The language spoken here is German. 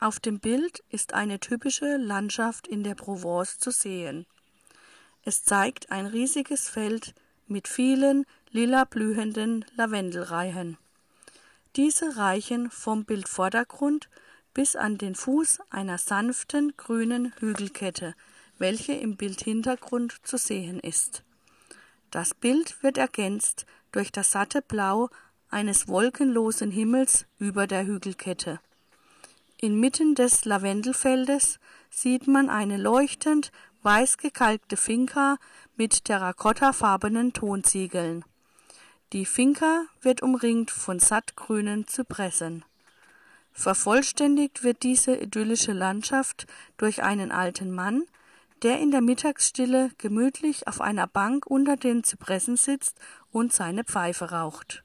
Auf dem Bild ist eine typische Landschaft in der Provence zu sehen. Es zeigt ein riesiges Feld mit vielen lila blühenden Lavendelreihen. Diese reichen vom Bildvordergrund bis an den Fuß einer sanften grünen Hügelkette, welche im Bildhintergrund zu sehen ist. Das Bild wird ergänzt durch das satte Blau eines wolkenlosen Himmels über der Hügelkette. Inmitten des Lavendelfeldes sieht man eine leuchtend weiß gekalkte Finca mit terrakottafarbenen Tonziegeln. Die Finca wird umringt von sattgrünen Zypressen. Vervollständigt wird diese idyllische Landschaft durch einen alten Mann, der in der Mittagsstille gemütlich auf einer Bank unter den Zypressen sitzt und seine Pfeife raucht.